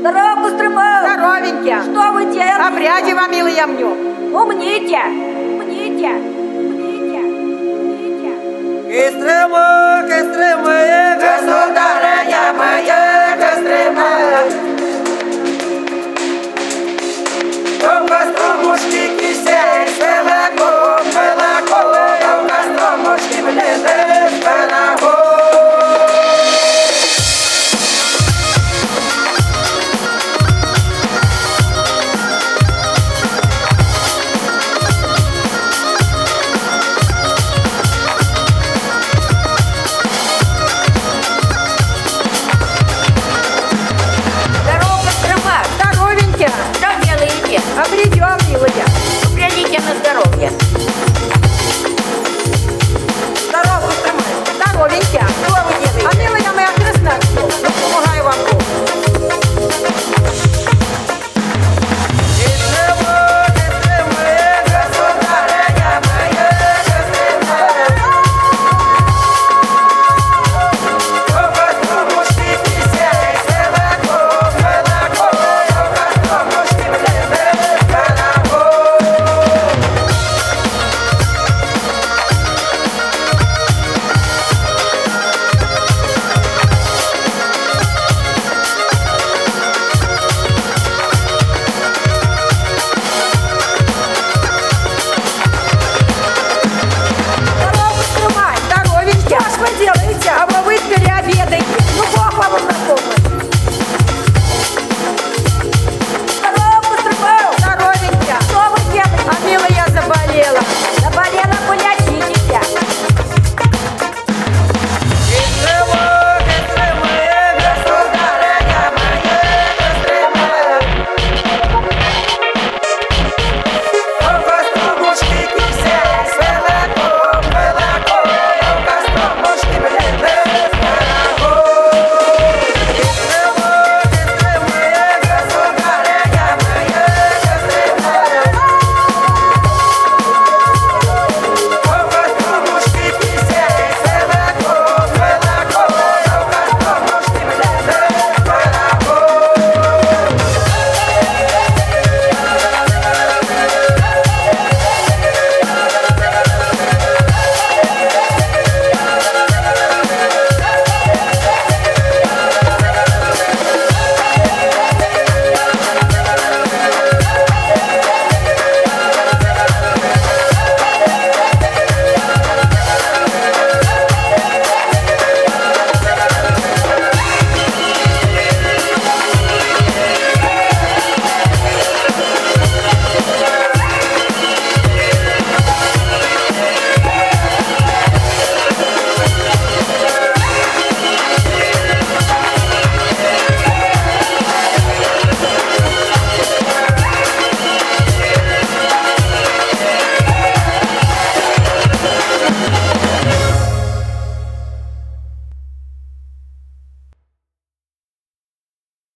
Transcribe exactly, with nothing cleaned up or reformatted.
Здорово, Кострома! Здоровенькие. Что вы делаете? Обряди вам, милые, мне. Умните! Умните! Умните! Умните! Кострома, Кострома, государыня моя, Кострома. У Костромушки кисель с молоком, молоко, у Костромушки блины с молоком. Здорово, Кострома! Здоровенькие. Что делаете? Обрядем, милые. Глядите на здоровье. Здорово, Кострома. Здоровенькие. Что вы делаете? А милые моя крестная, ну, помогаю вам. Бог. Кострома, Кострома, государыня моя, Кострома. У Костромушки кисель с молоком, молоко, у Костромушки блины с молоком. Здорово, Кострома. Здоровенькие. Что ж вы делаете? А вы переобедаете.